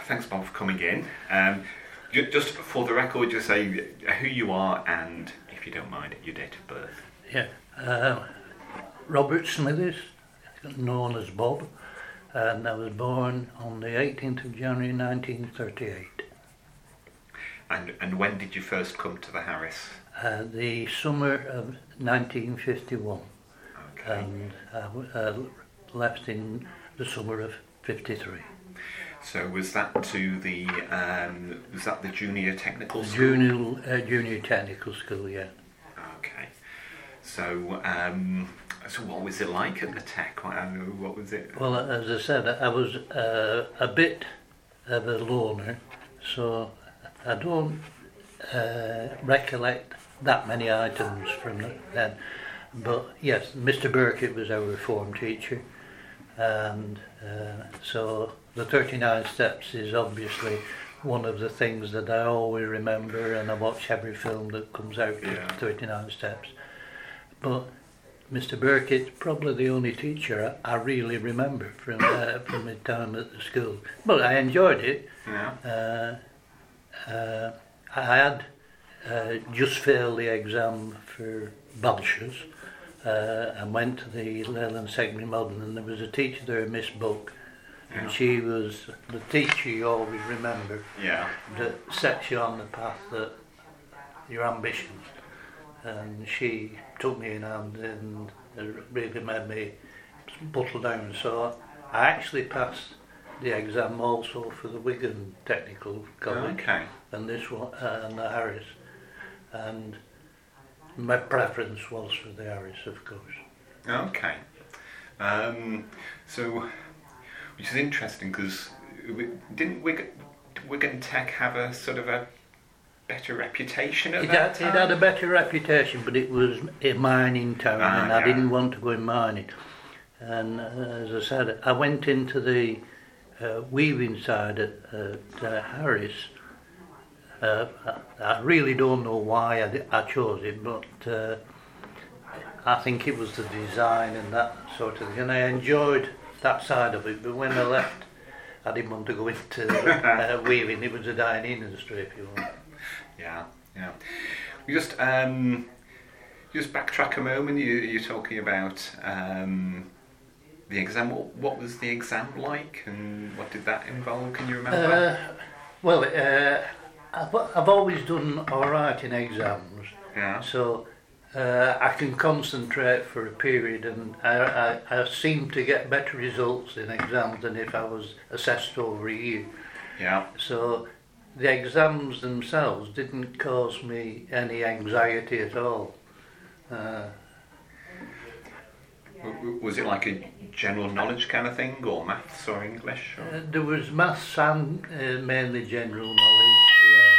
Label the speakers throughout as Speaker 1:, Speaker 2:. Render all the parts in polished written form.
Speaker 1: thanks Bob for coming in. Just for the record, just say who you are and, if you don't mind, your date of birth.
Speaker 2: Yeah, Robert Smithers, known as Bob, and I was born on the 18th of January 1938.
Speaker 1: And when did you first come to the Harris?
Speaker 2: The summer of 1951.
Speaker 1: Okay.
Speaker 2: And I left in the summer of 53.
Speaker 1: So was that to the junior technical school?
Speaker 2: Junior technical school, yeah.
Speaker 1: Okay. So so what was it like at the tech? What was it?
Speaker 2: Well, as I said, I was a bit of a loner, so I don't recollect that many items from then. But yes, Mr. Burkett was our form teacher, and so the 39 Steps is obviously one of the things that I always remember, and I watch every film that comes out of 39 Steps. But Mr. Burkett's probably the only teacher I really remember from my time at the school. But I enjoyed it.
Speaker 1: Yeah.
Speaker 2: I had just failed the exam for Balshers. I went to the Leyland Secondary Modern, and there was a teacher there, Miss Buck, and she was the teacher you always remember, that sets you on the path that your ambitions. And she took me in hand and really made me buckle down. So I actually passed the exam also for the Wigan Technical College, and this one and the Harris, and my preference was for the Harris, of course.
Speaker 1: Okay. So, which is interesting because didn't Wigan Tech have a sort of a better reputation at that time?
Speaker 2: It had a better reputation, but it was a mining town, and I didn't want to go in mining. And as I said, I went into the weaving side at Harris. I really don't know why I chose it, but I think it was the design and that sort of thing, and I enjoyed that side of it. But when I left, I didn't want to go into weaving. It was a dying industry, if you want.
Speaker 1: Yeah. We just backtrack a moment. You're talking about the exam. What was the exam like, and what did that involve? Can you remember?
Speaker 2: Well, I've always done all right in exams.
Speaker 1: Yeah.
Speaker 2: So I can concentrate for a period, and I seem to get better results in exams than if I was assessed over a year.
Speaker 1: Yeah.
Speaker 2: So the exams themselves didn't cause me any anxiety at all.
Speaker 1: Was it like a general knowledge kind of thing, or maths or English? Or?
Speaker 2: There was maths and mainly general knowledge. Yeah.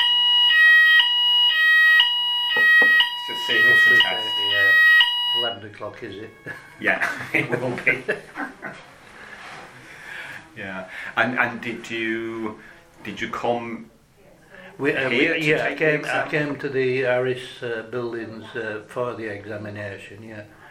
Speaker 1: It's a serious test.
Speaker 2: Yeah. 11 o'clock, is it?
Speaker 1: Yeah, it will be. Yeah. And did you come?
Speaker 2: I came to the Harris buildings for the examination,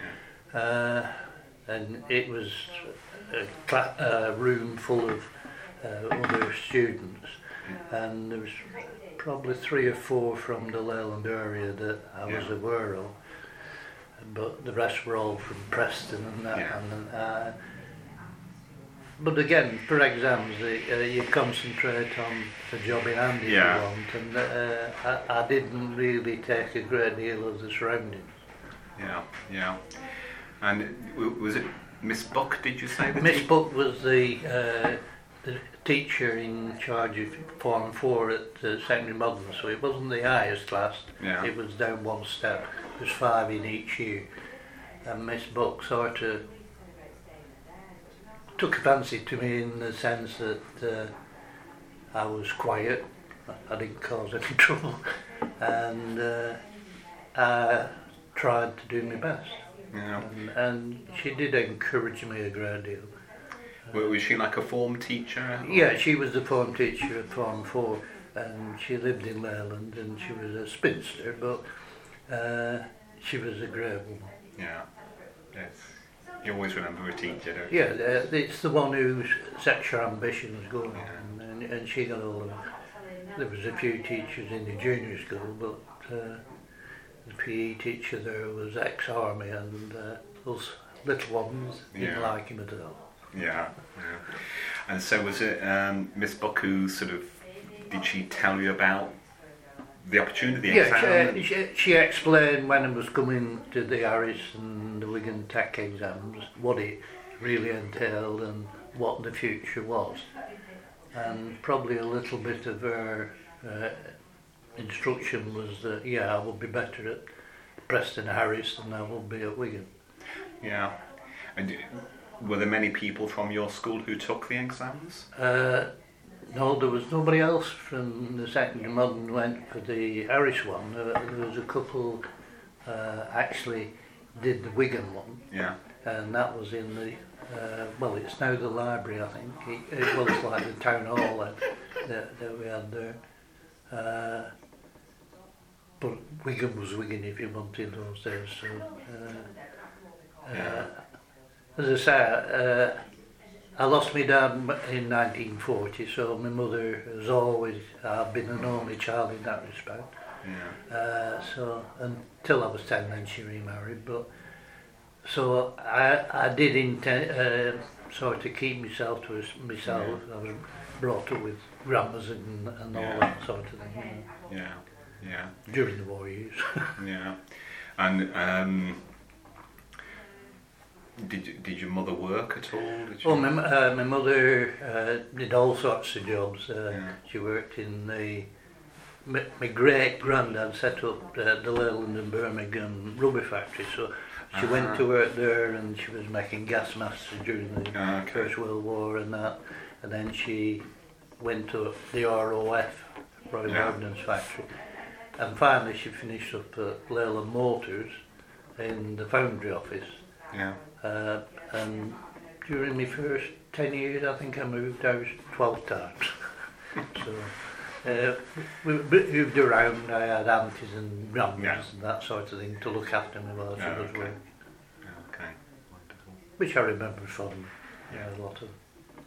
Speaker 2: and it was a room full of other students, and there was probably 3 or 4 from the Leyland area that I was aware of, but the rest were all from Preston and that. And, but again, for exams, you concentrate on the job in hand if you want, and I didn't really take a great deal of the surroundings.
Speaker 1: Yeah. And was it Miss Buck, did you say?
Speaker 2: Miss Buck was the teacher in charge of Form 4 at Secondary Modern, so it wasn't the highest class, it was down one step. There was 5 in each year, and Miss Buck sort of took a fancy to me in the sense that I was quiet, I didn't cause any trouble, and I tried to do my best.
Speaker 1: Yeah.
Speaker 2: And she did encourage me a great deal.
Speaker 1: Was she like a form teacher?
Speaker 2: Yeah, she was the form teacher at Form 4, and she lived in Leyland, and she was a spinster, but she was a great woman.
Speaker 1: Yeah, yes. You always remember a teacher, don't you?
Speaker 2: Yeah, it's the one who sets your ambitions going, and she got hold of it. There was a few teachers in the junior school, but the PE teacher there was ex-army, and those little ones didn't like him at all.
Speaker 1: Yeah. And so was it Miss Buck who sort of, did she tell you about the opportunity?
Speaker 2: She explained when I was coming to the Harris and the Wigan Tech exams what it really entailed and what the future was, and probably a little bit of her instruction was that I will be better at Preston Harris than I will be at Wigan.
Speaker 1: Yeah. And were there many people from your school who took the exams?
Speaker 2: No, there was nobody else from the secondary modern who went for the Harris one. There was a couple actually did the Wigan one.
Speaker 1: Yeah.
Speaker 2: And that was in the it's now the library, I think. It was like the town hall that we had there. But Wigan was Wigan if you wanted those days. So, as I say, I lost my dad in 1940, so my mother has always been an only child in that respect.
Speaker 1: Yeah.
Speaker 2: So until I was 10, then she remarried. But so I did intend sort of keep myself to myself. I was brought up with grammars and all that sort of thing.
Speaker 1: Yeah.
Speaker 2: During the war years.
Speaker 1: Yeah. And did your mother work at all?
Speaker 2: My mother did all sorts of jobs. She worked in my great granddad set up the Leyland and Birmingham rubber factory, so she went to work there, and she was making gas masks during the First World War and that, and then she went to the ROF, Royal Ordnance Factory, and finally she finished up at Leyland Motors in the foundry office.
Speaker 1: Yeah.
Speaker 2: And during my first 10 years, I think I moved house 12 times. So we moved around. I had aunties and grandmas and that sort of thing to look after me while she was working.
Speaker 1: Okay, wonderful.
Speaker 2: Which I remember fondly. A lot of.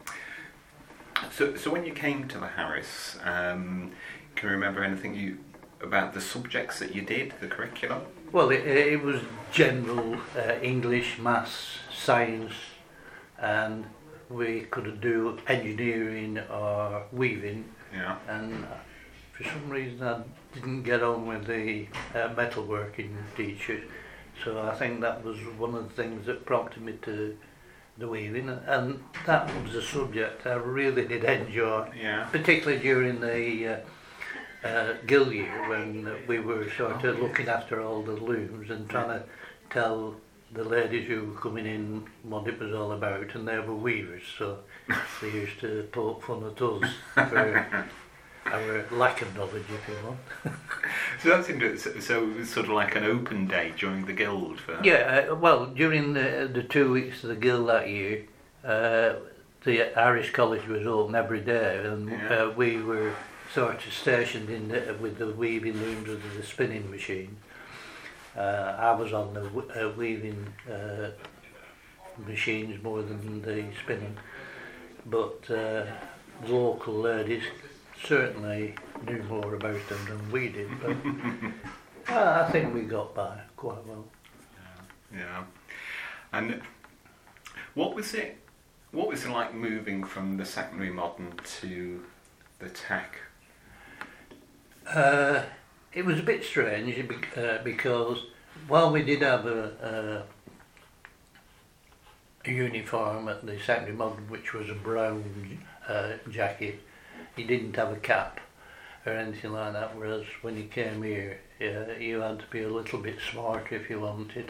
Speaker 1: So when you came to the Harris, can you remember anything about the subjects that you did, the curriculum?
Speaker 2: Well, it was general English, maths, science, and we could do engineering or weaving.
Speaker 1: Yeah.
Speaker 2: And for some reason I didn't get on with the metalworking teacher, so I think that was one of the things that prompted me to the weaving, and that was a subject I really did enjoy, particularly during the Gill year, when we were sort of looking after all the looms and trying to tell the ladies who were coming in what it was all about, and they were weavers, so they used to poke fun at us for our lack of knowledge, if you want.
Speaker 1: So that's interesting. So it was sort of like an open day during the Guild?
Speaker 2: Well, during the 2 weeks of the Guild that year, the Irish College was open every day, and we were sort of stationed with the weaving looms and the spinning machine. I was on the weaving machines more than the spinning, but the local ladies certainly knew more about them than we did, but I think we got by quite well.
Speaker 1: Yeah. And what was it like moving from the secondary modern to the tech?
Speaker 2: It was a bit strange because while we did have a uniform at the secondary modern, which was a brown jacket, he didn't have a cap or anything like that, whereas when you came here, you had to be a little bit smarter if you wanted.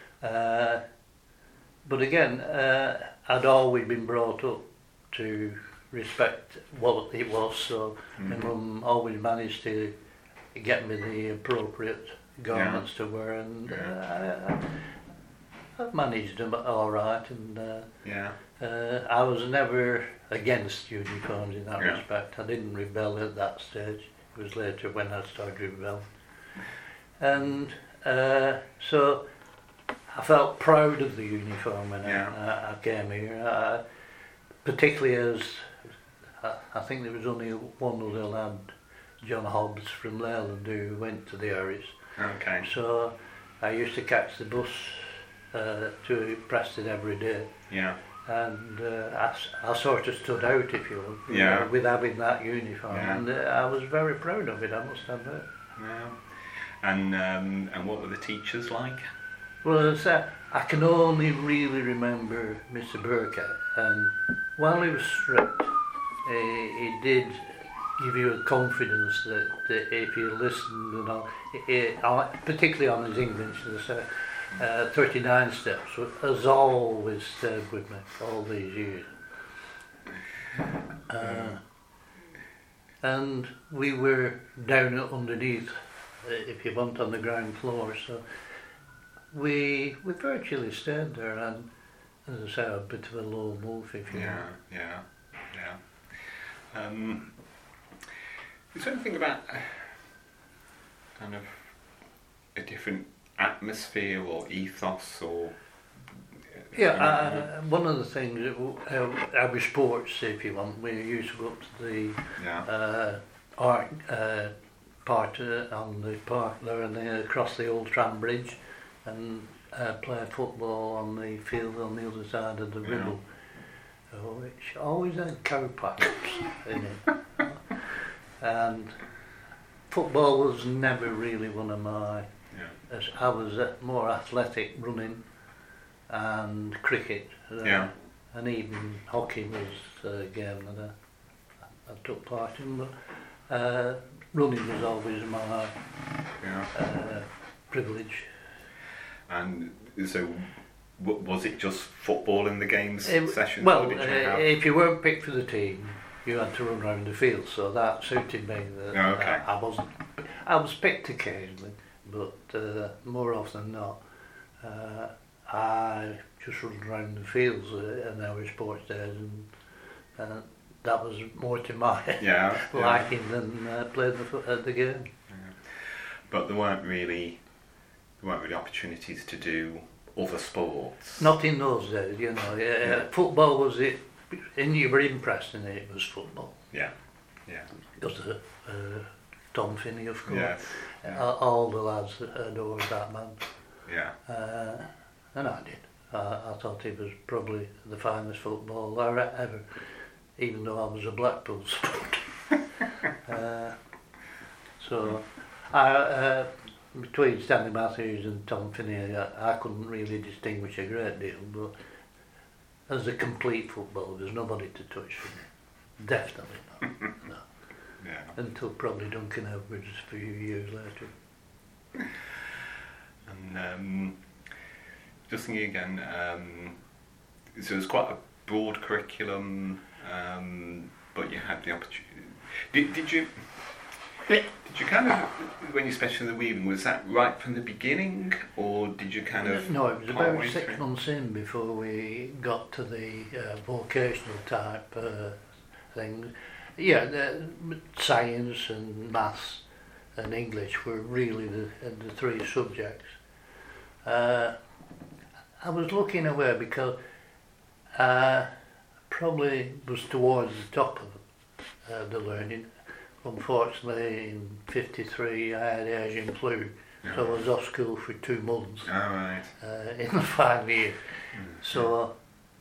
Speaker 2: But again, I'd always been brought up to respect what it was, so my mum always managed to get me the appropriate garments to wear, and I've managed them all right, and I was never against uniforms in that respect. I didn't rebel at that stage. It was later when I started to rebel, and so I felt proud of the uniform when I came here, particularly as I think there was only one other lad, John Hobbs from Leyland, who went to the Harris.
Speaker 1: Okay.
Speaker 2: So I used to catch the bus to Preston every day.
Speaker 1: Yeah.
Speaker 2: And I sort of stood out, if you will,
Speaker 1: Yeah.
Speaker 2: with having that uniform.
Speaker 1: Yeah.
Speaker 2: And I was very proud of it, I must admit.
Speaker 1: Yeah. And what were the teachers like?
Speaker 2: Well, as I can only really remember Mr. Burkett, and while he was strict, he did give you a confidence that if you listened and all, particularly on his English, the 39 steps has always stayed with me all these years. And we were down underneath, if you want, on the ground floor, so we virtually stayed there, and as I say, a bit of a low move, if you want.
Speaker 1: Yeah. Is there anything about kind of a different atmosphere or ethos or?
Speaker 2: Yeah, one of the things, our sports, if you want, we used to go up to the art part on the park there and then across the old tram bridge and play football on the field on the other side of the river, which always had cow pipes in it. And football was never really one of my... I was more athletic, running and cricket, and even hockey was a game that I took part in, but running was always my privilege.
Speaker 1: And so, was it just football in the games sessions?
Speaker 2: Well, if you weren't picked for the team, you had to run around the field, so that suited me. I was picked occasionally, but more often than not, I just run around the fields in our sports days, and that was more to my liking than playing the game.
Speaker 1: Yeah. But there weren't really opportunities to do other sports.
Speaker 2: Not in those days, you know. Football was it, and you were impressed in it was football.
Speaker 1: Yeah.
Speaker 2: Because Tom Finney, of course.
Speaker 1: Yes.
Speaker 2: All the lads adored that man.
Speaker 1: Yeah.
Speaker 2: And I did. I thought he was probably the finest footballer ever, even though I was a Blackpool supporter. So, between Stanley Matthews and Tom Finney, I couldn't really distinguish a great deal, but as a complete footballer, there's nobody to touch for me. Definitely not. No.
Speaker 1: Yeah.
Speaker 2: Until probably Duncan Edwards a few years later.
Speaker 1: And just thinking again, so it's quite a broad curriculum, but you had the opportunity. Did you kind of, when you specialised in the weaving, was that right from the beginning, or did you kind of...
Speaker 2: No, it was about 6 months in before we got to the vocational type things. Yeah, science and maths and English were really the three subjects. I was looking away because I probably was towards the top of the learning. Unfortunately, in '53 I had Asian flu, so I was off school for 2 months in the final year. So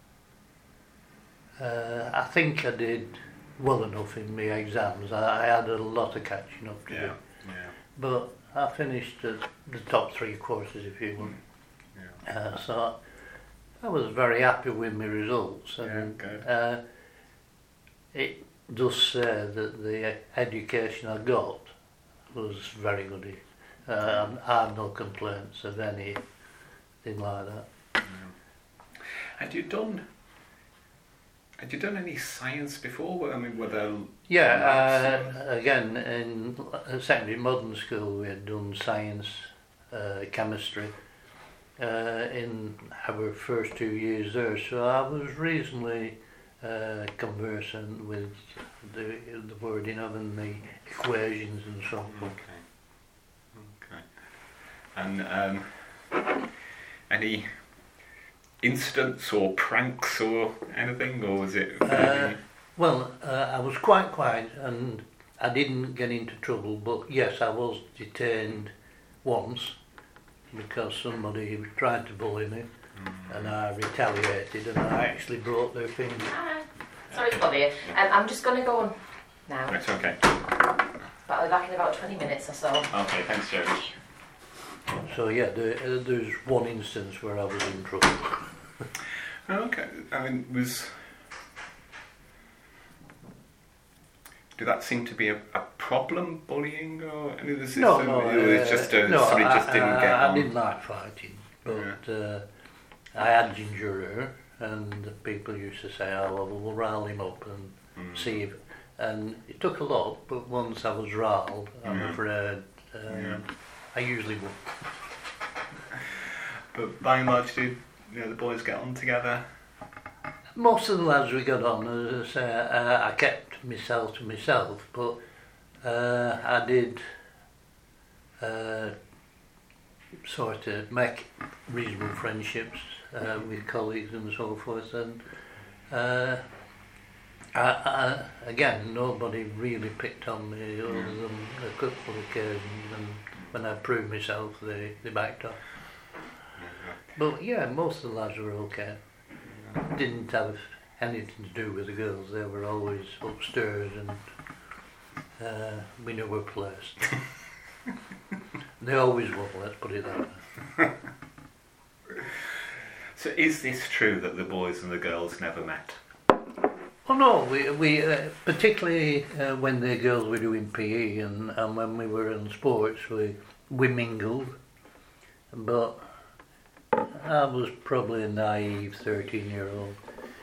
Speaker 2: I think I did well enough in my exams. I had a lot of catching up to do. But I finished the top 3 courses, if you want. So I was very happy with my results, and it does say that the education I got was very good. I have no complaints of anything like that.
Speaker 1: Had you done any science before? I mean, were there...
Speaker 2: Again, in secondary modern school we had done science, chemistry, in our first 2 years there, so I was reasonably conversant with the wording of and the equations and so on.
Speaker 1: Okay. And any incidents or pranks or anything, or was it?
Speaker 2: Well, I was quite quiet and I didn't get into trouble, but yes, I was detained once because somebody tried to bully me and I retaliated and I actually broke their finger.
Speaker 3: Sorry to bother you. I'm just going to go on now.
Speaker 1: It's okay.
Speaker 3: But I'll be back in about 20 minutes or so.
Speaker 1: Okay, thanks, Jerry.
Speaker 2: So yeah, there's one instance where I was in trouble.
Speaker 1: Okay, I mean, did that seem to be a problem, bullying, or I mean,
Speaker 2: No,
Speaker 1: it was just somebody just didn't get on?
Speaker 2: I didn't like fighting, but I had ginger hair, and the people used to say, "Oh, well, we'll rile him up and see if." And it took a lot, but once I was riled, I'm afraid I usually won.
Speaker 1: But by and large, did the boys get on together?
Speaker 2: Most of the lads we got on, as I say, I kept myself to myself, but I did sort of make reasonable friendships with colleagues and so forth, and again, nobody really picked on me other than a couple of occasions, and when I proved myself, they backed off. But yeah, most of the lads were okay. Didn't have anything to do with the girls. They were always upstairs and we knew our place. They always were, let's put it that way.
Speaker 1: So is this true that the boys and the girls never met?
Speaker 2: Oh no, we particularly when the girls were doing PE and when we were in sports, we mingled. But I was probably a naive 13-year-old.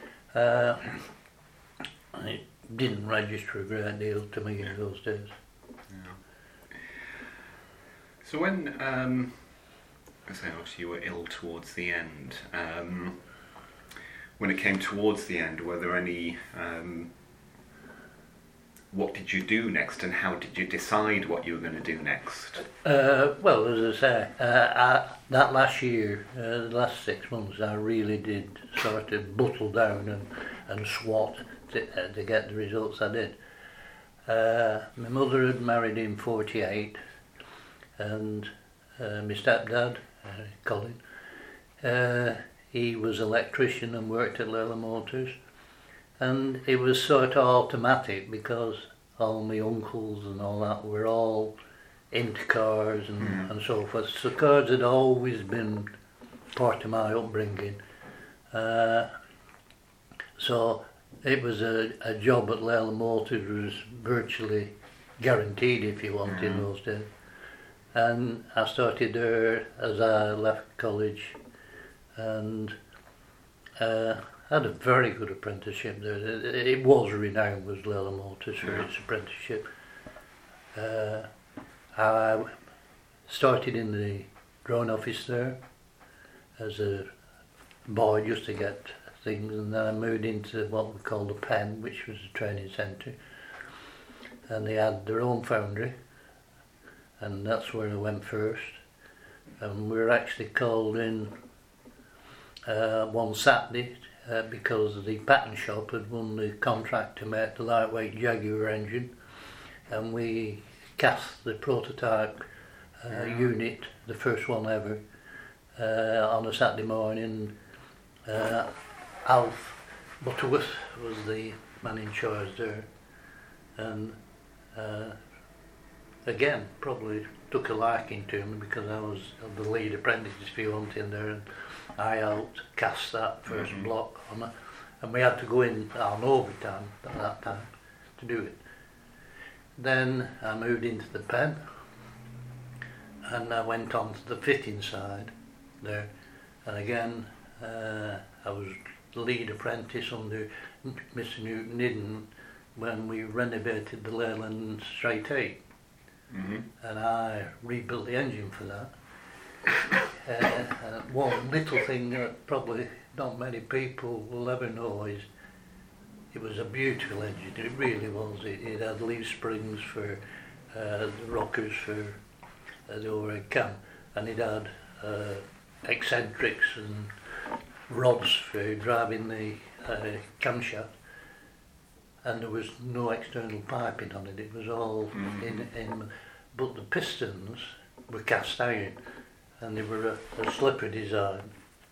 Speaker 2: It didn't register a great deal to me in those days.
Speaker 1: Yeah. So when, I say obviously you were ill towards the end, when it came towards the end, were there any, what did you do next and how did you decide what you were going to do next?
Speaker 2: Well, as I say, that last year, the last 6 months, I really did sort of buckle down and swat to get the results I did. My mother had married in 48 and my stepdad, Colin, he was an electrician and worked at Layla Motors, and it was sort of automatic because all my uncles and all that were all into cars and so forth. So cars had always been part of my upbringing. So it was a job at Layla Motors was virtually guaranteed, if you want, in those days. And I started there as I left college and had a very good apprenticeship there. It was renowned as Layla Motors for its apprenticeship. I started in the drone office there as a boy just to get things, and then I moved into what we call the Pen, which was a training centre, and they had their own foundry, and that's where I went first. And we were actually called in one Saturday because the pattern shop had won the contract to make the lightweight Jaguar engine, and we cast the prototype unit, the first one ever, on a Saturday morning. Alf Butterworth was the man in charge there, and again probably took a liking to me because I was the lead apprentice, if you want, in there, and I helped cast that first block on it, and we had to go in on overtime at that time to do it. Then I moved into the Pen and I went on to the fitting side there, and again I was the lead apprentice under Mr. Newton Hidden when we renovated the Leyland Straight 8, and I rebuilt the engine for that. One little thing that probably not many people will ever know is it was a beautiful engine. It really was. It had leaf springs for the rockers for the overhead cam, and it had eccentrics and rods for driving the camshaft. and there was no external piping on it. It was all in, but the pistons were cast iron, and they were a slipper design.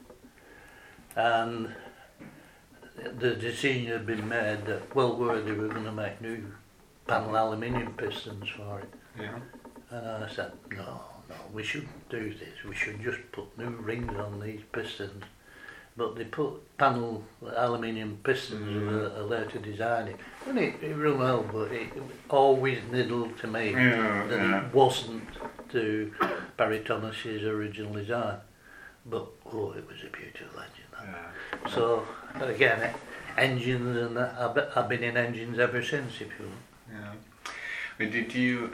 Speaker 2: And the decision had been made that they were going to make new panel aluminium pistons for it.
Speaker 1: Yeah.
Speaker 2: And I said, no, we shouldn't do this. We should just put new rings on these pistons. But they put panel aluminium pistons of a later design. And it ran well, but it always niddled to me that it wasn't to Barry Thomas's original design. But, it was a beautiful engine.
Speaker 1: Yeah.
Speaker 2: So, again, engines, and that, I've been in engines ever since, if you will.
Speaker 1: Yeah. I mean, did you,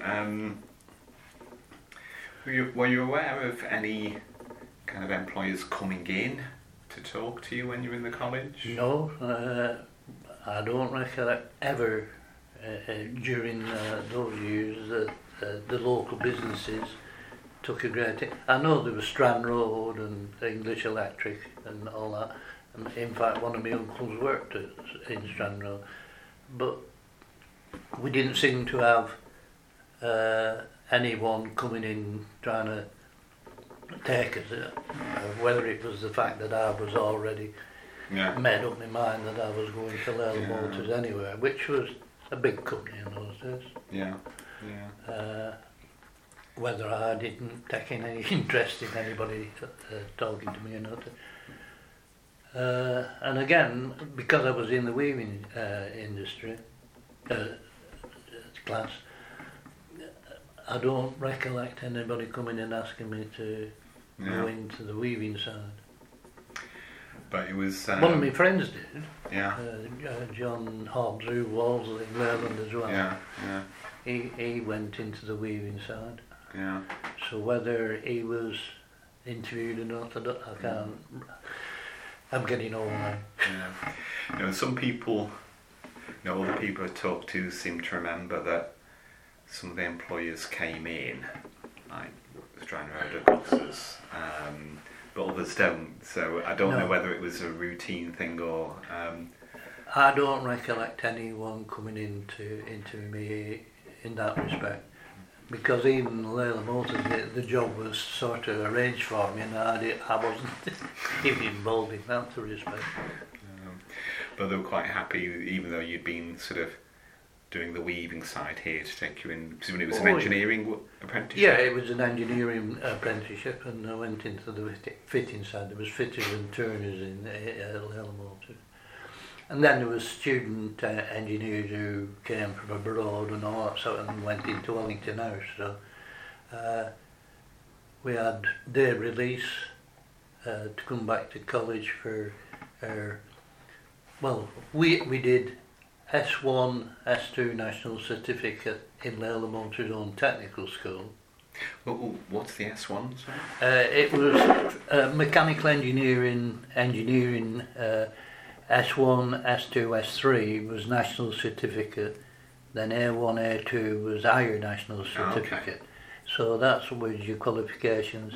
Speaker 1: were you aware of any kind of employers coming in to talk to you when you were in the college?
Speaker 2: No, I don't recollect ever during those years that the local businesses took a great... I know there was Strand Road and English Electric and all that. And in fact, one of my uncles worked in Strand Road. But we didn't seem to have anyone coming in trying to take us. Whether it was the fact that I was already made up my mind that I was going to Leyland Motors anywhere, which was a big company in those days.
Speaker 1: Yeah.
Speaker 2: Whether I didn't take any interest in anybody talking to me or not. And again, because I was in the weaving industry class, I don't recollect anybody coming and asking me to go into the weaving side.
Speaker 1: But it was...
Speaker 2: one of my friends did.
Speaker 1: Yeah.
Speaker 2: John Hobbs, who was in Leyland as well.
Speaker 1: Yeah.
Speaker 2: He went into the weaving side.
Speaker 1: Yeah.
Speaker 2: So whether he was interviewed or not, I can't... I'm getting old now.
Speaker 1: Yeah. Some people, all the people I talked to seem to remember that some of the employers came in, like Strand Road boxes, but others don't. So I don't know whether it was a routine thing or...
Speaker 2: I don't recollect anyone coming into me in that respect. Because even Leyland Motors, the job was sort of arranged for me, and I wasn't even involved in that respect.
Speaker 1: But they were quite happy, even though you'd been sort of doing the weaving side here, to take you in. Because it was an engineering apprenticeship.
Speaker 2: Yeah, it was an engineering apprenticeship, and I went into the fitting side. There was fitters and turners in Leyland Motors. And then there was student engineers who came from abroad and all that sort of, and went into Wellington House. So we had day release to come back to college for our... Well, we did S1, S2 National Certificate in Leyland Motors' own technical school.
Speaker 1: Well, what's the S1?
Speaker 2: It was mechanical engineering, S1, S2, S3 was national certificate, then A1, A2 was higher national certificate. Okay. So that's was your qualifications.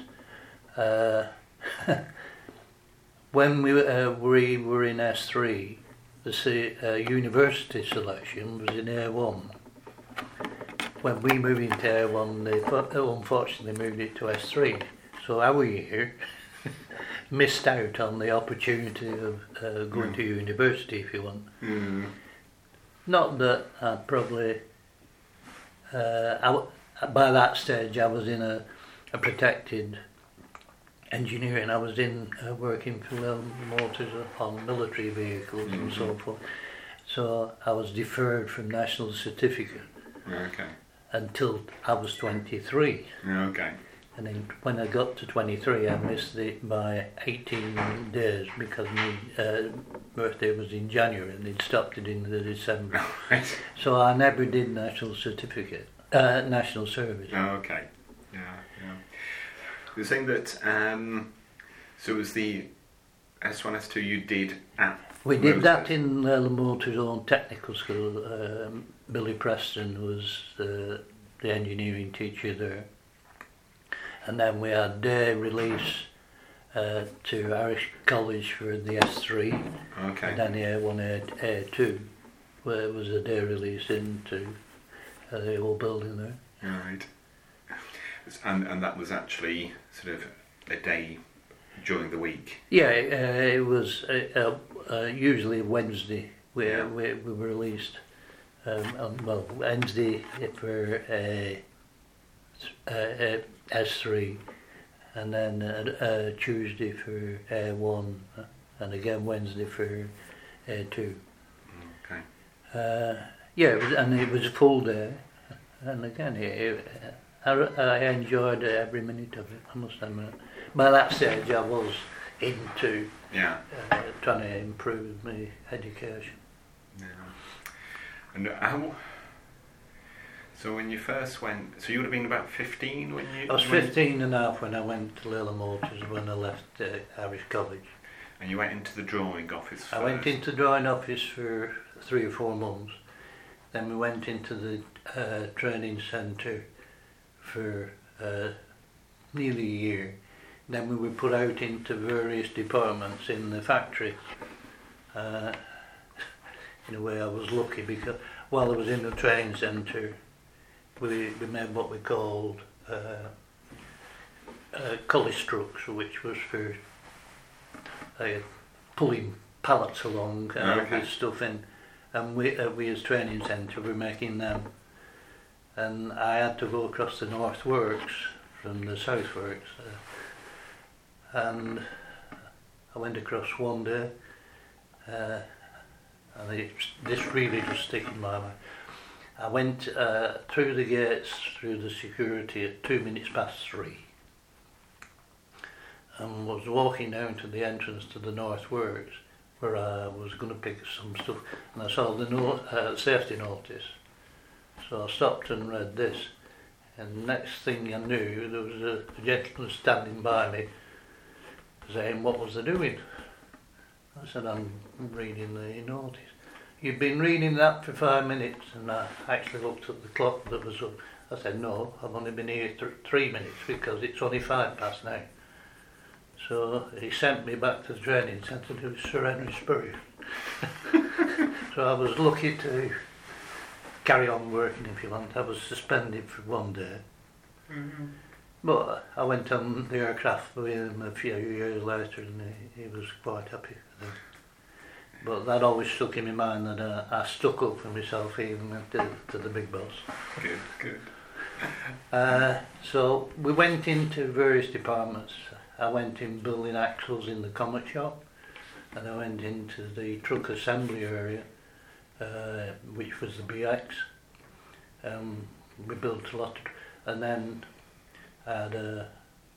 Speaker 2: When we were in S3, the university selection was in A1. When we moved into A1, they unfortunately moved it to S3. So our year missed out on the opportunity of going to university, if you want. Not that I probably... by that stage I was in a protected engineering. I was in working for Leyland Motors on military vehicles and so forth. So I was deferred from national certificate until I was 23. And then when I got to 23, I missed it by 18 days because my birthday was in January and they'd stopped it in the December. So I never did national certificate, national service.
Speaker 1: Yeah. You're saying that, so it was the S1, S2 you did at...
Speaker 2: We did that in Leyland Motors' own technical school. Billy Preston was the engineering teacher there. And then we had day release to Irish College for the S3, and then the A1, A2 where was a day release into the old building there.
Speaker 1: Right. And that was actually sort of a day during the week?
Speaker 2: Yeah, it was usually Wednesday where we were released. Well, Wednesday for S3, and then Tuesday for A1, and again Wednesday for A2.
Speaker 1: Okay.
Speaker 2: Yeah, it was a full day, and again, I enjoyed every minute of it, I must admit. By that stage, I was into trying to improve my education.
Speaker 1: Yeah. And how? So when you first went, so you would have been about 15 when you?
Speaker 2: I was 15 and a half when I went to Leyland Motors, when I left Irish College.
Speaker 1: And you went into the drawing office first?
Speaker 2: I went into the drawing office for 3 or 4 months. Then we went into the training centre for nearly a year. Then we were put out into various departments in the factory. In a way I was lucky, because while I was in the training centre, we made what we called collis trucks, which was for pulling pallets along with stuff in. And we as training centre were making them. And I had to go across the North Works from the South Works. And I went across one day, and this really just stuck in my mind. I went through the gates, through the security at 3:02, and was walking down to the entrance to the North Works, where I was going to pick some stuff, and I saw the safety notice. So I stopped and read this, and the next thing I knew, there was a gentleman standing by me, saying, "What was I doing?" I said, "I'm reading the notice." "You've been reading that for 5 minutes," and I actually looked at the clock that was up. I said, "No, I've only been here 3 minutes, because it's only 5 past now." So he sent me back to the training centre to Sir Henry Spurrier. So I was lucky to carry on working, if you want. I was suspended for 1 day. Mm-hmm. But I went on the aircraft with him a few years later, and he was quite happy with it. But that always stuck in my mind, that I stuck up for myself even to the big boss.
Speaker 1: Good.
Speaker 2: So we went into various departments. I went in building axles in the comet shop, and I went into the truck assembly area, which was the BX. We built a lot, and then I had a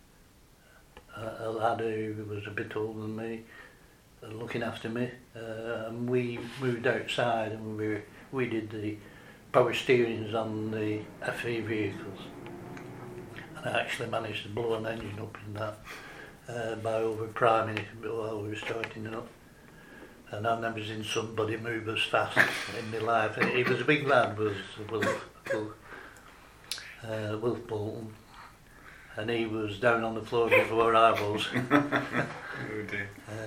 Speaker 2: lad who was a bit older than me, looking after me, and we moved outside, and we did the power steerings on the FE vehicles, and I actually managed to blow an engine up in that by over-priming it while we were starting it up. And I've never seen somebody move as fast in my life. He was a big lad, was Wilf Bolton, and he was down on the floor before I was.
Speaker 1: Oh dear.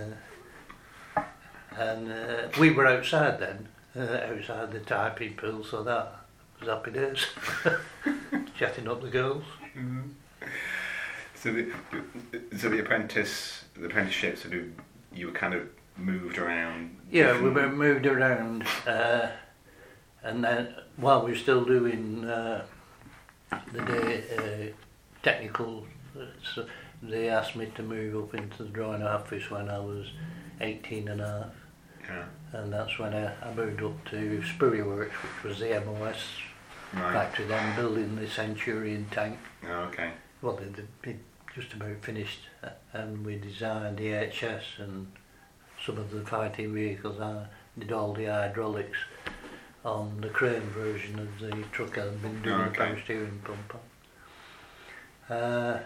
Speaker 2: And we were outside then, outside the typing pool, so that was happy days. Chatting up the girls.
Speaker 1: Mm-hmm. So the apprenticeship sort of, you were kind of moved around.
Speaker 2: Yeah, we were moved around, and then while we were still doing the day technical, so they asked me to move up into the drawing office when I was 18 and a half. Yeah. And that's when I moved up to Spurrier Works, which was the MOS factory, then building the Centurion tank.
Speaker 1: Oh, okay.
Speaker 2: Well, they'd just about finished, and we designed the HS and some of the fighting vehicles. I did all the hydraulics on the crane version of the truck I'd been doing the power steering pump on.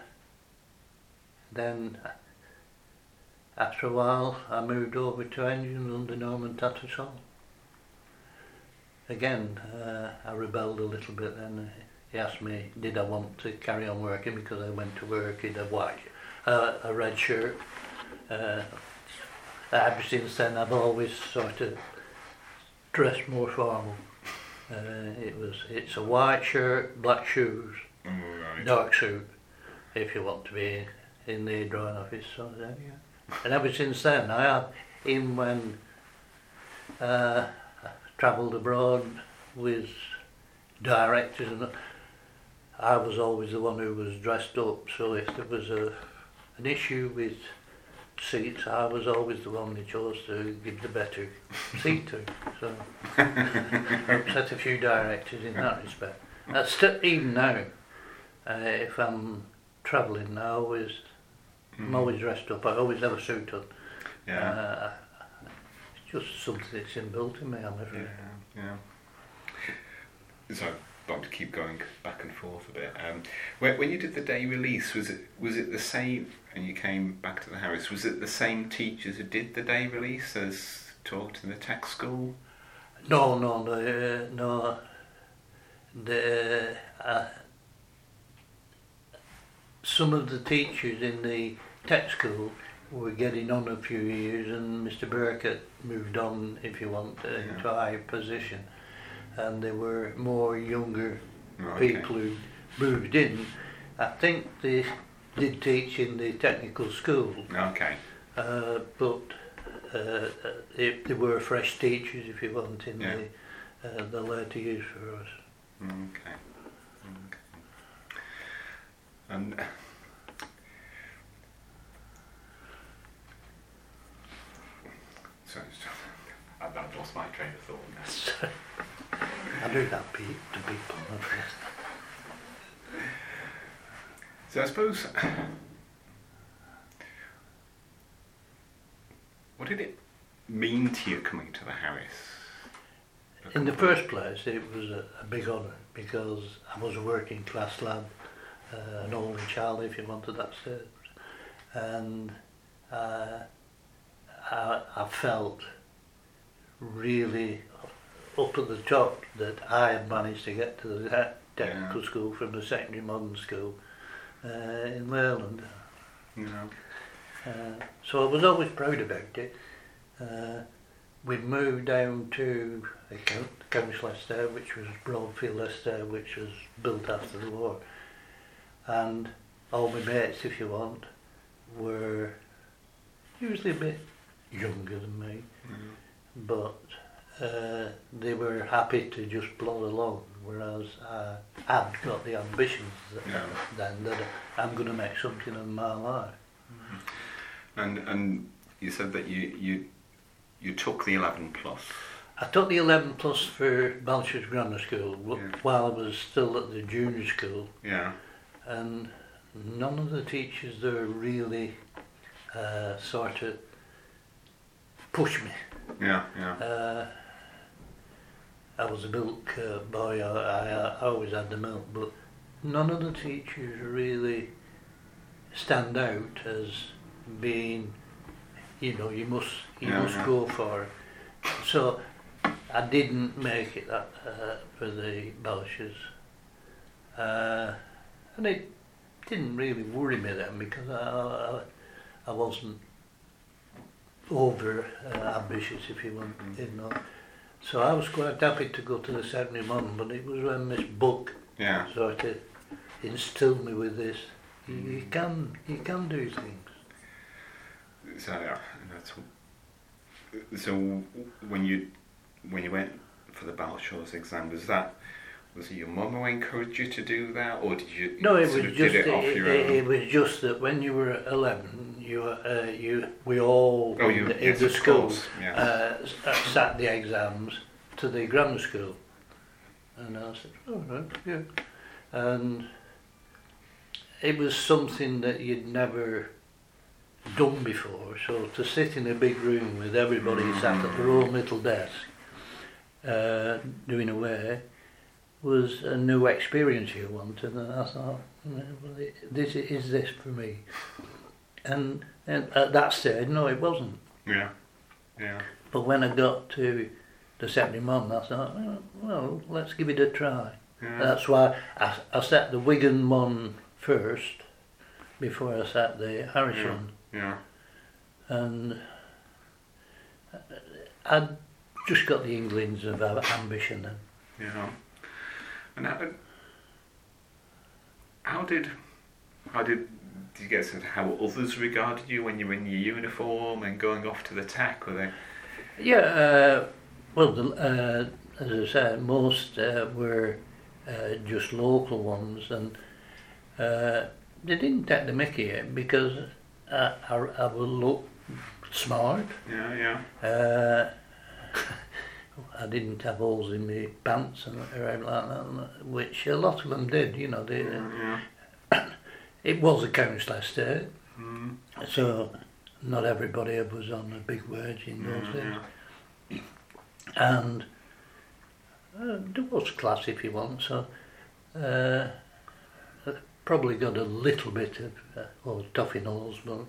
Speaker 2: Then after a while I moved over to engines under Norman Tattersall. Again, I rebelled a little bit then. He asked me did I want to carry on working, because I went to work in a red shirt. Ever since then I've always sort of dressed more formal. It's a white shirt, black shoes,
Speaker 1: Right.
Speaker 2: dark suit, if you want to be in the drawing office. So, yeah. And ever since then, I have, even when I travelled abroad with directors, and I was always the one who was dressed up. So if there was an issue with seats, I was always the one they chose to give the better seat to. So upset a few directors in that respect. Even now, if I'm travelling, I'm always dressed up. I always have a suit on.
Speaker 1: Yeah.
Speaker 2: It's just something that's inbuilt in me, I'm afraid.
Speaker 1: Yeah. So I'd like to keep going back and forth a bit. When you did the day release, was it the same? And you came back to the Harris. Was it the same teachers who did the day release as taught in the tech school?
Speaker 2: No. Some of the teachers in the tech school were getting on a few years, and Mr. Burkett moved on, if you want, into a higher position. And there were more younger people who moved in. I think they did teach in the technical school.
Speaker 1: Okay.
Speaker 2: But they were fresh teachers, if you want, in the later years for us.
Speaker 1: Okay. And so I've lost my train of thought now.
Speaker 2: I do that to people, I'm afraid.
Speaker 1: So I suppose, what did it mean to you coming to the Harris?
Speaker 2: In the first place, it was a big honour, because I was a working class lad, an only child, if you wanted that stage, and I felt really up at the top that I had managed to get to the technical school from the secondary modern school in Leyland. So I was always proud about it. We moved down to Council Estate, which was Broadfield Estate, which was built after the war. And all my mates, if you want, were usually a bit younger than me, but they were happy to just plod along, whereas I had got the ambitions then that I'm going to make something of my life.
Speaker 1: And you said that you took the 11 plus.
Speaker 2: I took the 11 plus for Balshers Grammar School while I was still at the junior school.
Speaker 1: Yeah.
Speaker 2: And none of the teachers there really sort of pushed me.
Speaker 1: Yeah.
Speaker 2: I was a milk boy, I always had the milk, but none of the teachers really stand out as being, you must go for it. So I didn't make it that for the Balshers. And it didn't really worry me then, because I wasn't over ambitious, if you want, So I was quite happy to go to the secondary modern, but it was when Miss Buck sort of instilled me with this. You can do things.
Speaker 1: So when you went for the Balshers exam, was it your mum who encouraged you to do that, or did you?
Speaker 2: No, it was
Speaker 1: did
Speaker 2: just
Speaker 1: it off your own?
Speaker 2: It was just that when you were 11, we all in the school sat the exams to the grammar school, and I said, "Oh right, yeah," and it was something that you'd never done before. So to sit in a big room with everybody sat at their own little desk, doing away, was a new experience you wanted, and I thought, this is this for me. And at that stage, no, it wasn't.
Speaker 1: Yeah.
Speaker 2: But when I got to the secondary modern, I thought, well, let's give it a try.
Speaker 1: Yeah.
Speaker 2: That's why I set the Wigan one first, before I set the Harris one.
Speaker 1: Yeah.
Speaker 2: And I'd just got the inklings of ambition then.
Speaker 1: Yeah. And how did you get to how others regarded you when you were in your uniform and going off to the tack? Were they?
Speaker 2: Yeah, well, as I said, most were just local ones, and they didn't take the mickey out because I would look smart.
Speaker 1: Yeah.
Speaker 2: I didn't have holes in my pants and around like that, which a lot of them did. You know, it was a council estate, so not everybody was on a big wage in those days. And there was class, if you want, so probably got a little bit of toffee nose, but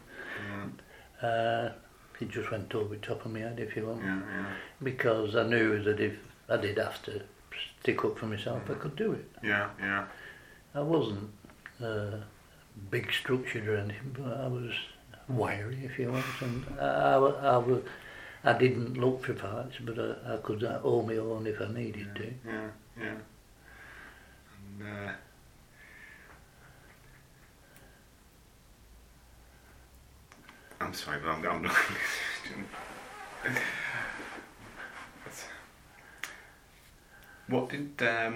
Speaker 2: it just went over the top of my head, if you want, because I knew that if I did have to stick up for myself, I could do it.
Speaker 1: Yeah.
Speaker 2: I wasn't big structured or anything, but I was wiry, if you want, and I didn't look for fights, but I could hold my own if I needed to.
Speaker 1: Yeah. And, I'm sorry, but I'm not. What did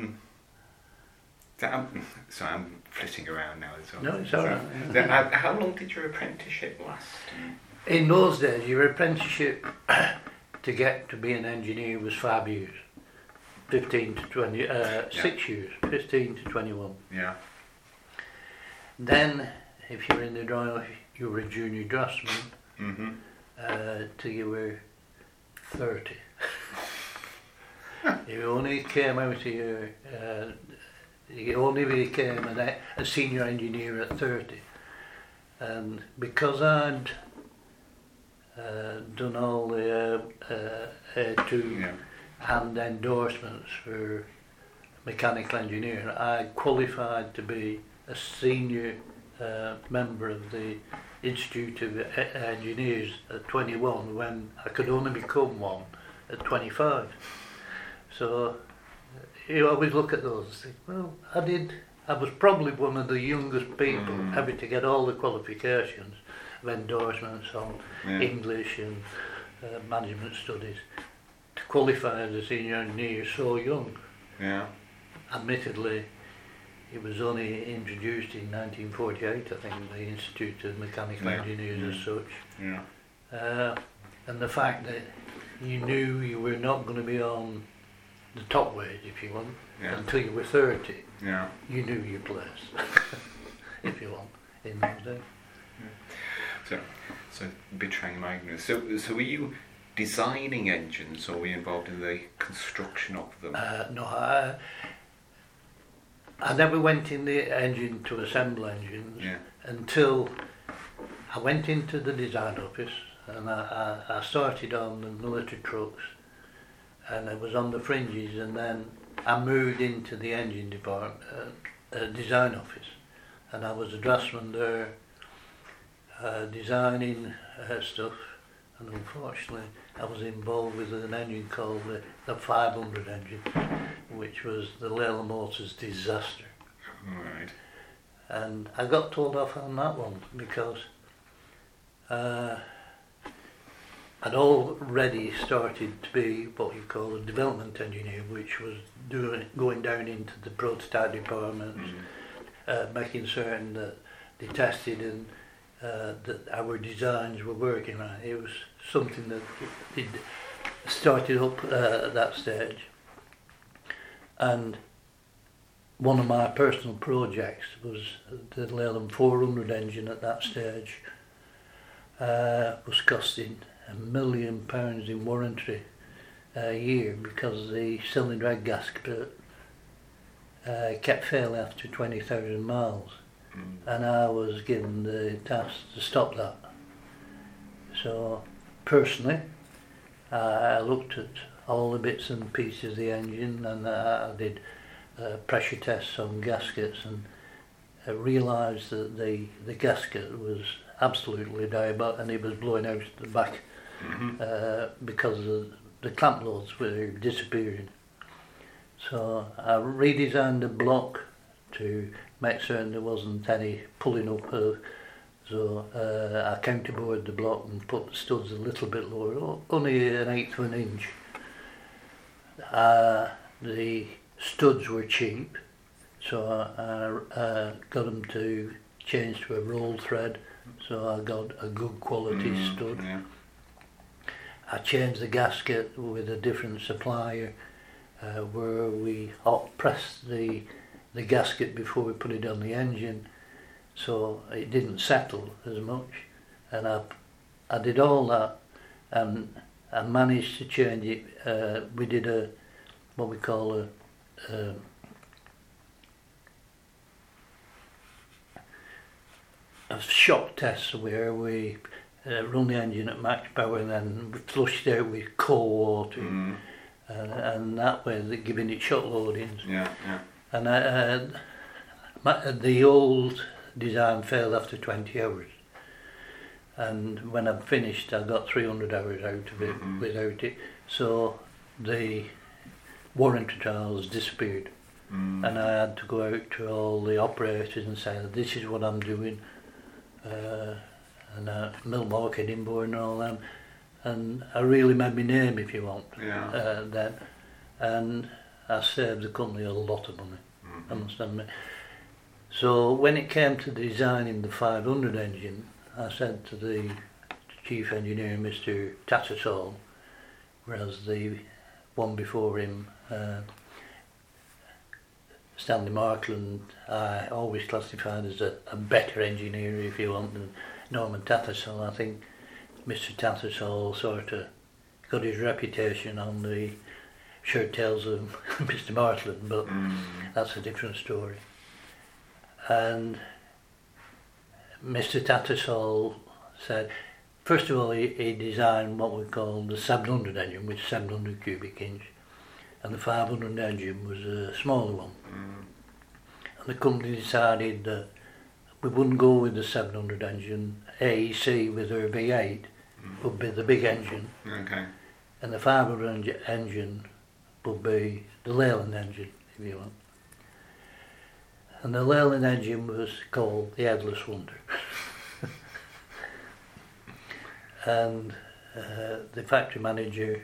Speaker 1: so I'm flitting around now as well.
Speaker 2: No, it's all right.
Speaker 1: So, how long did your apprenticeship last?
Speaker 2: In those days, your apprenticeship to get to be an engineer was 5 years, 15 to 20, 6 years, 15 to 21.
Speaker 1: Yeah.
Speaker 2: Then, if you were in the drawing, you were a junior draftsman till you were 30. You only came out of your, you only became a senior engineer at 30. And because I'd done all the A2 and endorsements for mechanical engineering, I qualified to be a senior member of the Institute of Engineers at 21 when I could only become one at 25. So you always look at those and think, well, I was probably one of the youngest people ever to get all the qualifications of endorsements on English and management studies to qualify as a senior engineer so young.
Speaker 1: Yeah.
Speaker 2: Admittedly, it was only introduced in 1948, I think, the Institute of Mechanical Engineers as such.
Speaker 1: Yeah.
Speaker 2: And the fact that you knew you were not going to be on the top wage, if you want, until you were 30.
Speaker 1: Yeah.
Speaker 2: You knew your place, if you want, in those days.
Speaker 1: So betraying my ignorance. So were you designing engines, or were you involved in the construction of them?
Speaker 2: No, I never went in the engine to assemble engines until I went into the design office, and I started on the military trucks, and I was on the fringes, and then I moved into the engine department, design office, and I was a draftsman there, designing stuff, and unfortunately I was involved with an engine called the 500 engine, which was the Leyland Motors disaster.
Speaker 1: Right.
Speaker 2: And I got told off on that one because I'd already started to be what you call a development engineer, which was going down into the prototype departments, making certain that they tested and that our designs were working right. It was something that it started up at that stage. And one of my personal projects was the Leyland 400 engine at that stage. Was costing £1 million in warranty a year because the cylinder head gasket kept failing after 20,000 miles. And I was given the task to stop that. So personally, I looked at all the bits and pieces of the engine, and I did pressure tests on gaskets, and I realised that the gasket was absolutely diabolical, and it was blowing out the back because of the clamp loads were disappearing. So I redesigned the block to make certain there wasn't any pulling up. So I counterbored the block and put the studs a little bit lower, only 1/8 of an inch. The studs were cheap, so I got them to change to a roll thread, so I got a good quality stud.
Speaker 1: Yeah.
Speaker 2: I changed the gasket with a different supplier, where we hot pressed the gasket before we put it on the engine, so it didn't settle as much. And I did all that, and I managed to change it. We did what we call a shock test, where we run the engine at max power and then flushed out with cold water, and that way they're giving it shock loadings.
Speaker 1: Yeah, yeah.
Speaker 2: And the old design failed after 20 hours, and when I finished I got 300 hours out of it without it, so the warranty trials disappeared, and I had to go out to all the operators and say, this is what I'm doing, and Milwaukee, Edinburgh and all them, and I really made my name, if you want, then, and I saved the company a lot of money, understand me. So when it came to designing the 500 engine, I said to the chief engineer, Mr. Tattersall, whereas the one before him, Stanley Markland, I always classified as a better engineer, if you want, than Norman Tattersall. I think Mr. Tattersall sort of got his reputation on the shirt tails of Mr. Markland, but that's a different story. And Mr. Tattersall said, first of all, he designed what we call the 700 engine, which is 700 cubic inch, and the 500 engine was a smaller one. And the company decided that we wouldn't go with the 700 engine. AEC with her V8 would be the big engine, and the 500 engine would be the Leyland engine, if you want. And the Leyland engine was called the Headless Wonder. And the factory manager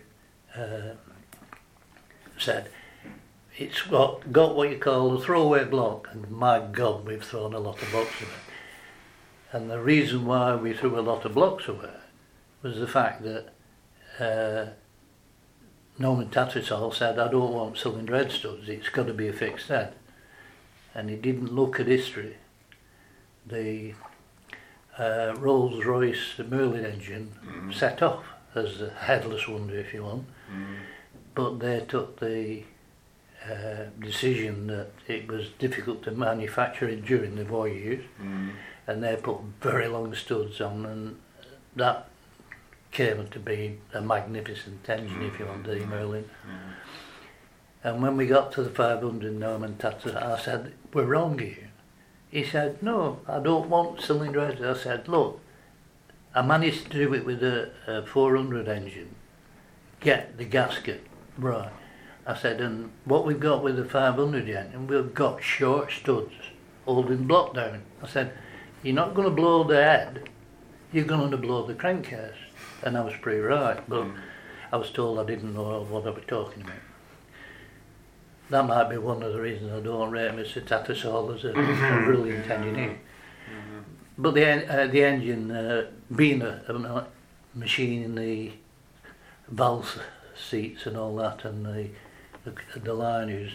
Speaker 2: said, it's got what you call a throwaway block, and my God, we've thrown a lot of blocks away. And the reason why we threw a lot of blocks away was the fact that Norman Tattersall said, I don't want cylinder head studs, it's got to be a fixed head. And he didn't look at history. The Rolls-Royce Merlin engine set off as a headless wonder, if you want, but they took the decision that it was difficult to manufacture it during the war years, and they put very long studs on, and that came to be a magnificent engine, if you want, the Merlin. And when we got to the 500 Norman Tattersall, I said, we're wrong here. He said, no, I don't want cylinder heads. I said, look, I managed to do it with a 400 engine, get the gasket right. I said, and what we've got with the 500 engine, we've got short studs holding block down. I said, you're not going to blow the head, you're going to blow the crankcase. And I was pretty right, but I was told I didn't know what I was talking about. That might be one of the reasons I don't rate Mr. Tattersall as a brilliant engineer. But the engine, being a machine in the valve seats and all that, and the liners,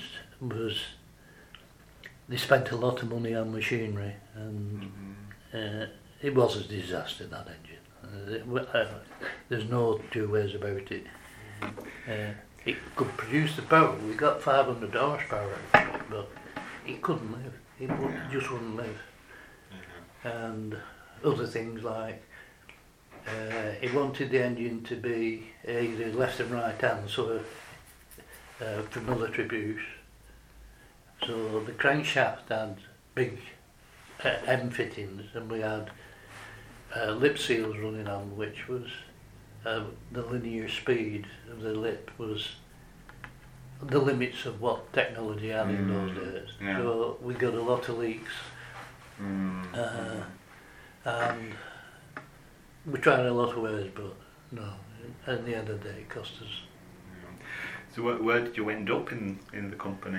Speaker 2: they spent a lot of money on machinery, and it was a disaster, that engine. There's no two ways about it. It could produce the power. We got 500 horsepower out of it, but it couldn't live. It just wouldn't live. And other things like he wanted the engine to be either left and right hand, so for military use. So the crankshaft had big M fittings, and we had lip seals running on, which was the linear speed of the lip was the limits of what technology had in those days.
Speaker 1: Yeah.
Speaker 2: So we got a lot of leaks, and we tried a lot of ways, but no, at the end of the day it cost us.
Speaker 1: So where did you end up in the company?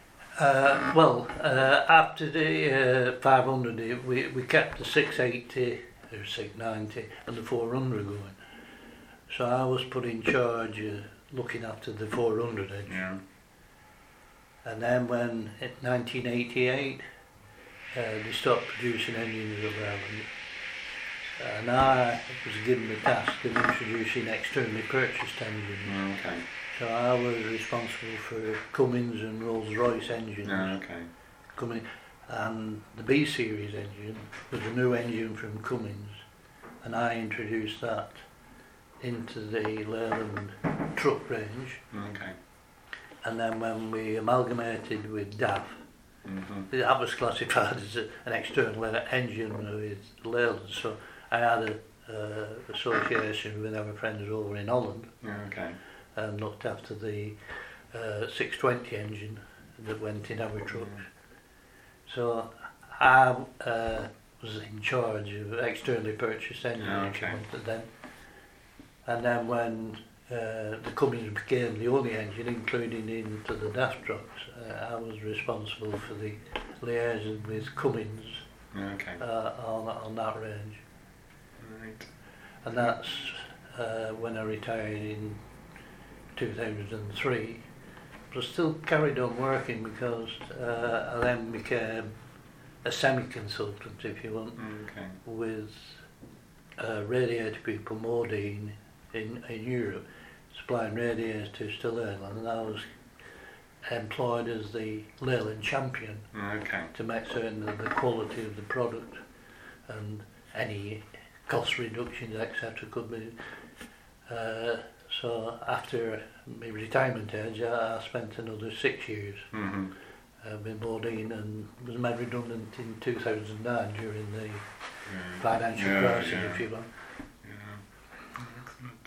Speaker 2: After the 500, we kept the 680 or 690 and the 400 going. So I was put in charge of looking after the 400 engine.
Speaker 1: Yeah.
Speaker 2: And then when in 1988 they stopped producing engines at Leyland, and I was given the task of introducing externally purchased engines.
Speaker 1: Okay.
Speaker 2: So I was responsible for Cummins and Rolls-Royce engines coming, and the B series engine was a new engine from Cummins, and I introduced that into the Leyland truck range.
Speaker 1: Okay.
Speaker 2: And then when we amalgamated with DAF, that was classified as an external engine with Leyland. So I had a association with our friends over in Holland.
Speaker 1: Okay.
Speaker 2: And looked after the 620 engine that went in our trucks. So I was in charge of externally purchased engines, if you wanted then. And then when the Cummins became the only engine, including into the DAF trucks, I was responsible for the liaison with Cummins on that range.
Speaker 1: Right.
Speaker 2: And that's when I retired in 2003, but I still carried on working because I then became a semi-consultant, if you want, with radiator people, Modine, in Europe, supplying radiators to Leyland, and I was employed as the Leyland champion to make certain that the quality of the product and any cost reductions, etc., could be. So after my retirement age, I spent another 6 years with Modine and was made redundant in 2009 during the financial crisis, if you want.
Speaker 1: Excellent.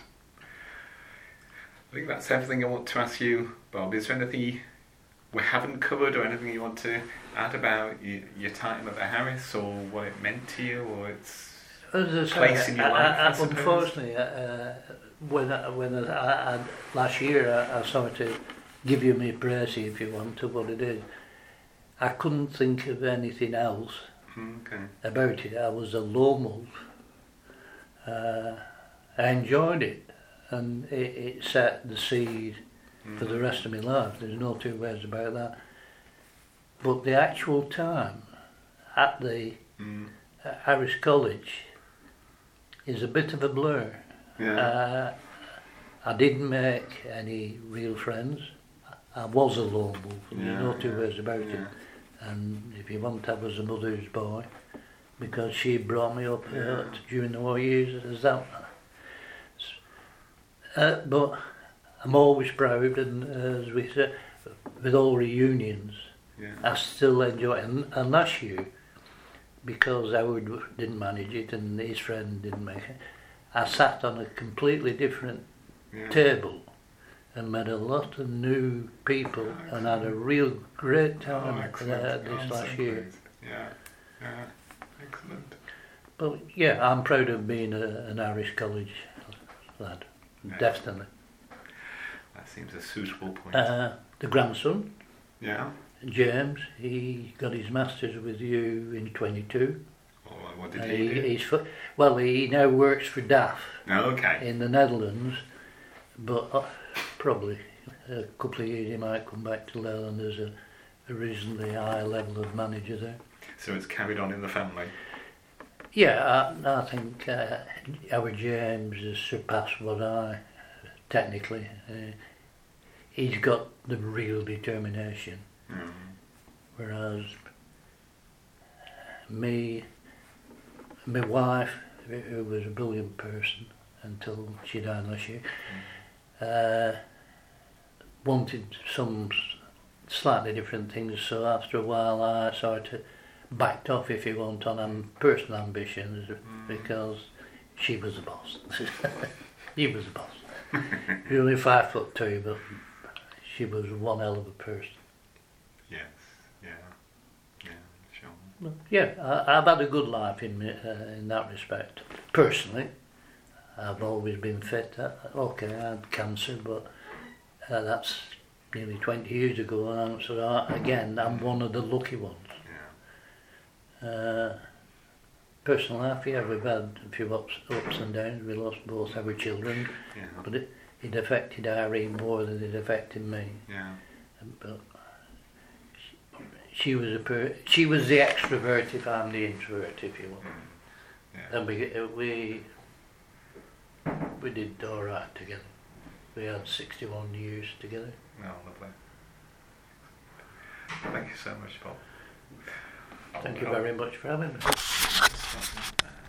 Speaker 1: I think that's everything I want to ask you, Bob. Is there anything we haven't covered or anything you want to add about your time at the Harris or what it meant to you or its place in your life?
Speaker 2: Unfortunately, when I last year I sort of give you my praise, if you want, to what it is. I couldn't think of anything else about it. I was a lone wolf. I enjoyed it, and it set the seed for the rest of my life. There's no two ways about that. But the actual time at the Harris College is a bit of a blur. I didn't make any real friends. I was a lone wolf, and there's no two ways about it. And if you want, I was a mother's boy, because she brought me up during the war years as that. But I'm always proud, and as we said, with all reunions, I still enjoy it. And last year, because Howard didn't manage it and his friend didn't make it, I sat on a completely different table and met a lot of new people and had a real great time this last year.
Speaker 1: Excellent.
Speaker 2: But I'm proud of being an Irish College lad, definitely.
Speaker 1: That seems a suitable point.
Speaker 2: The grandson,
Speaker 3: Yeah.
Speaker 2: James, he got his masters with you in 22.
Speaker 1: Oh, what did he do?
Speaker 2: He now works for DAF
Speaker 1: Okay.
Speaker 2: in the Netherlands, but probably a couple of years he might come back to Leyland as a reasonably high level of manager there.
Speaker 1: So it's carried on in the family?
Speaker 2: Yeah, I think our James has surpassed what I, technically. He's got the real determination. Whereas my wife, who was a brilliant person until she died last year, wanted some slightly different things, so after a while I sort of backed off, if you want, on personal ambitions, because she was the boss. He was the boss. He was only 5'2", but she was one hell of a person.
Speaker 1: Yes, yeah, sure.
Speaker 2: But yeah, I've had a good life in that respect. Personally, I've always been fit. Okay, I had cancer, but that's nearly 20 years ago, and so again, I'm one of the lucky ones.
Speaker 1: Yeah.
Speaker 2: Personal life, yeah, we've had a few ups and downs. We lost both our children,
Speaker 1: Yeah.
Speaker 2: but it affected Irene more than it affected me.
Speaker 1: Yeah.
Speaker 2: But she was she was the extrovert if I'm the introvert, if you want.
Speaker 1: Yeah.
Speaker 2: And we did all right together. We had 61 years together.
Speaker 1: No, lovely. Thank you so much, Paul.
Speaker 2: Thank you very much for having me.